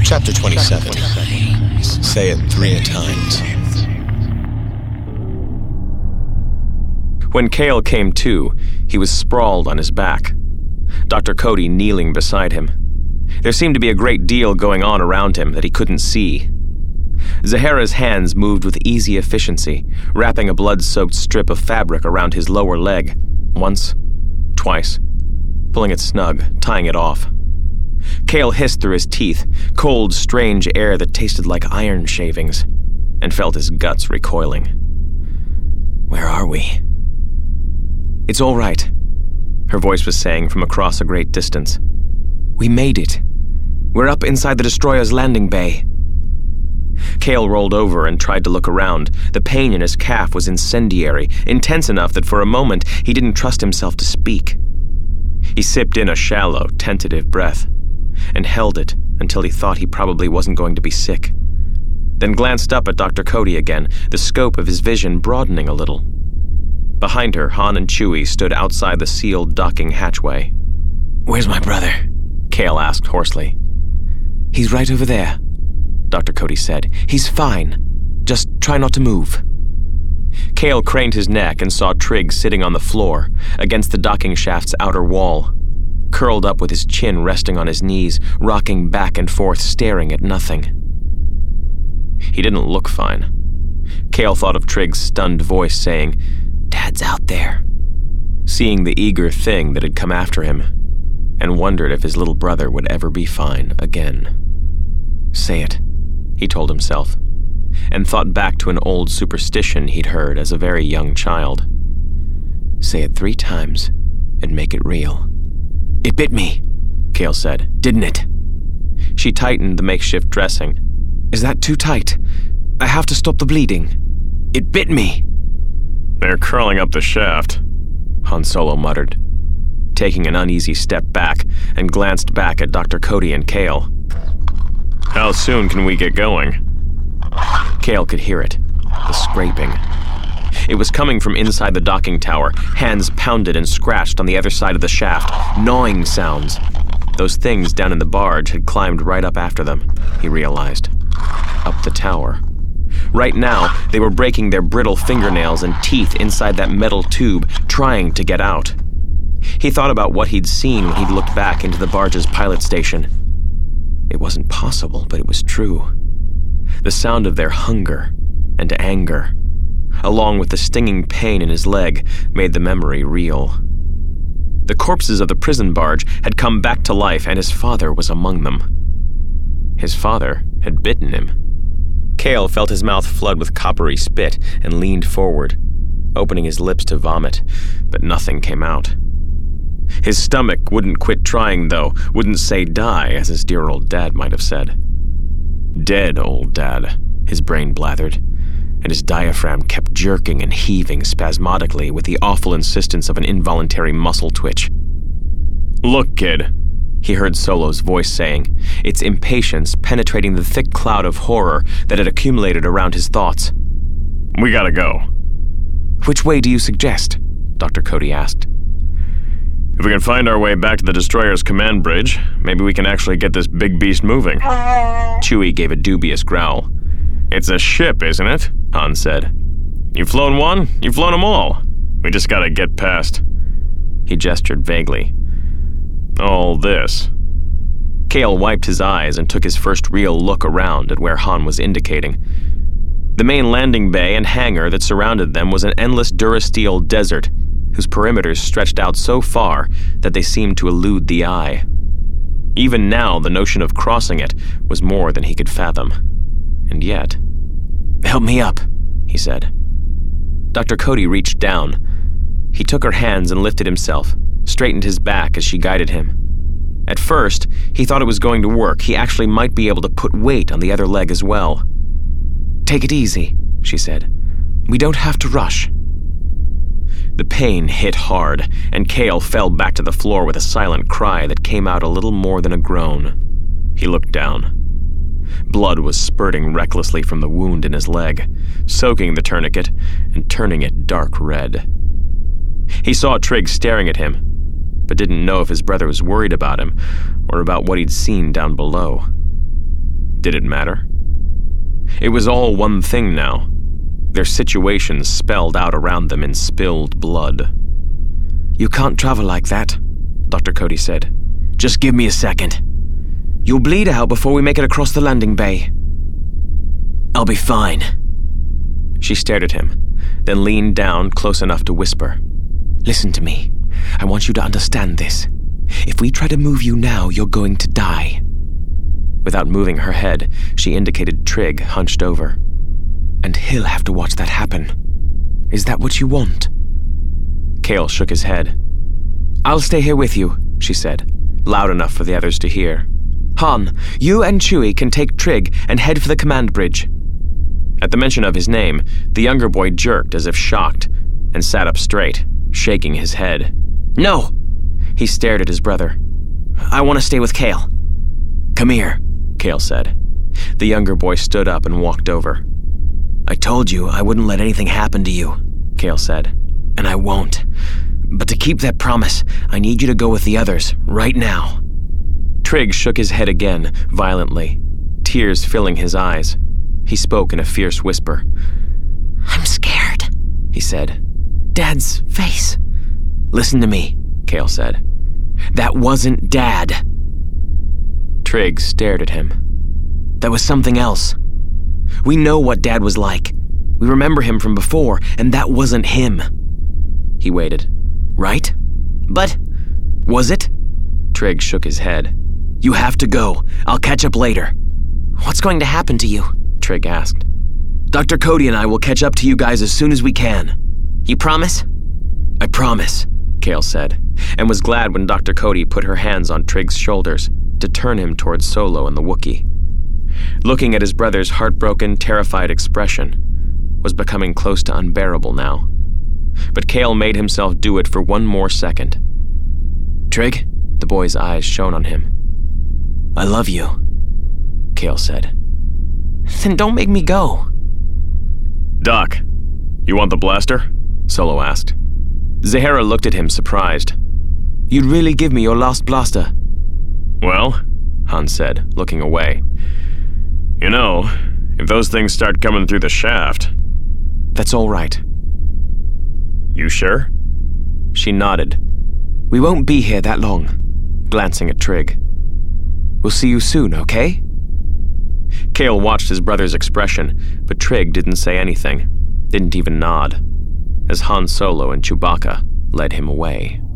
Chapter 27. Say it 3 times. When Cale came to, he was sprawled on his back, Dr. Cody kneeling beside him. There seemed to be a great deal going on around him that he couldn't see. Zahara's hands moved with easy efficiency, wrapping a blood-soaked strip of fabric around his lower leg, once, twice, pulling it snug, tying it off. Cale hissed through his teeth, cold, strange air that tasted like iron shavings, and felt his guts recoiling. Where are we? It's all right, her voice was saying from across a great distance. We made it. We're up inside the destroyer's landing bay. Cale rolled over and tried to look around. The pain in his calf was incendiary, intense enough that for a moment he didn't trust himself to speak. He sipped in a shallow, tentative breath, and held it until he thought he probably wasn't going to be sick. Then glanced up at Dr. Cody again, the scope of his vision broadening a little. Behind her, Han and Chewie stood outside the sealed docking hatchway. Where's my brother? Cale asked hoarsely. He's right over there, Dr. Cody said. He's fine. Just try not to move. Cale craned his neck and saw Trigg sitting on the floor, against the docking shaft's outer wall, curled up with his chin resting on his knees, rocking back and forth, staring at nothing. He didn't look fine. Cale thought of Trigg's stunned voice saying, Dad's out there, seeing the eager thing that had come after him, and wondered if his little brother would ever be fine again. Say it, he told himself, and thought back to an old superstition he'd heard as a very young child. Say it 3 times and make it real. It bit me, Cale said, didn't it? She tightened the makeshift dressing. Is that too tight? I have to stop the bleeding. It bit me. They're curling up the shaft, Han Solo muttered, taking an uneasy step back and glanced back at Dr. Cody and Cale. How soon can we get going? Cale could hear it, the scraping. It was coming from inside the docking tower. Hands pounded and scratched on the other side of the shaft, gnawing sounds. Those things down in the barge had climbed right up after them, he realized. Up the tower. Right now, they were breaking their brittle fingernails and teeth inside that metal tube, trying to get out. He thought about what he'd seen when he'd looked back into the barge's pilot station. It wasn't possible, but it was true. The sound of their hunger and anger, along with the stinging pain in his leg, made the memory real. The corpses of the prison barge had come back to life, and his father was among them. His father had bitten him. Cale felt his mouth flood with coppery spit and leaned forward, opening his lips to vomit, but nothing came out. His stomach wouldn't quit trying, though, wouldn't say die, as his dear old dad might have said. Dead old dad, his brain blathered, and his diaphragm kept jerking and heaving spasmodically with the awful insistence of an involuntary muscle twitch. Look, kid, he heard Solo's voice saying, its impatience penetrating the thick cloud of horror that had accumulated around his thoughts. We gotta go. Which way do you suggest? Dr. Cody asked. If we can find our way back to the destroyer's command bridge, maybe we can actually get this big beast moving. Chewie gave a dubious growl. It's a ship, isn't it? Han said. You've flown one, you've flown them all. We just gotta get past. He gestured vaguely. All this. Cale wiped his eyes and took his first real look around at where Han was indicating. The main landing bay and hangar that surrounded them was an endless Durasteel desert, whose perimeters stretched out so far that they seemed to elude the eye. Even now, the notion of crossing it was more than he could fathom. And yet... Help me up, he said. Dr. Cody reached down. He took her hands and lifted himself, straightened his back as she guided him. At first, he thought it was going to work. He actually might be able to put weight on the other leg as well. Take it easy, she said. We don't have to rush. The pain hit hard, and Cale fell back to the floor with a silent cry that came out a little more than a groan. He looked down. Blood was spurting recklessly from the wound in his leg, soaking the tourniquet and turning it dark red. He saw Trigg staring at him, but didn't know if his brother was worried about him or about what he'd seen down below. Did it matter? It was all one thing now. Their situations spelled out around them in spilled blood. You can't travel like that, Dr. Cody said. Just give me a second. You'll bleed out before we make it across the landing bay. I'll be fine. She stared at him, then leaned down close enough to whisper. Listen to me. I want you to understand this. If we try to move you now, you're going to die. Without moving her head, she indicated Trig hunched over. And he'll have to watch that happen. Is that what you want? Cale shook his head. I'll stay here with you, she said, loud enough for the others to hear. Han, you and Chewie can take Trig and head for the command bridge. At the mention of his name, the younger boy jerked as if shocked and sat up straight, shaking his head. No! He stared at his brother. I want to stay with Cale. Come here, Cale said. The younger boy stood up and walked over. I told you I wouldn't let anything happen to you, Cale said. And I won't. But to keep that promise, I need you to go with the others, right now. Trig shook his head again, violently, tears filling his eyes. He spoke in a fierce whisper. I'm scared, he said. Dad's face. Listen to me, Cale said. That wasn't Dad. Trig stared at him. That was something else. We know what Dad was like. We remember him from before, and that wasn't him. He waited. Right? But was it? Trig shook his head. You have to go. I'll catch up later. What's going to happen to you? Trig asked. Dr. Cody and I will catch up to you guys as soon as we can. You promise? I promise, Cale said, and was glad when Dr. Cody put her hands on Trig's shoulders to turn him towards Solo and the Wookiee. Looking at his brother's heartbroken, terrified expression was becoming close to unbearable now. But Cale made himself do it for one more second. Trig? The boy's eyes shone on him. I love you, Cale said. Then don't make me go. Doc, you want the blaster? Solo asked. Zahara looked at him surprised. You'd really give me your last blaster? Well, Han said, looking away. You know, if those things start coming through the shaft... That's all right. You sure? She nodded. We won't be here that long, glancing at Trig. We'll see you soon, okay? Cale watched his brother's expression, but Trig didn't say anything, didn't even nod, as Han Solo and Chewbacca led him away.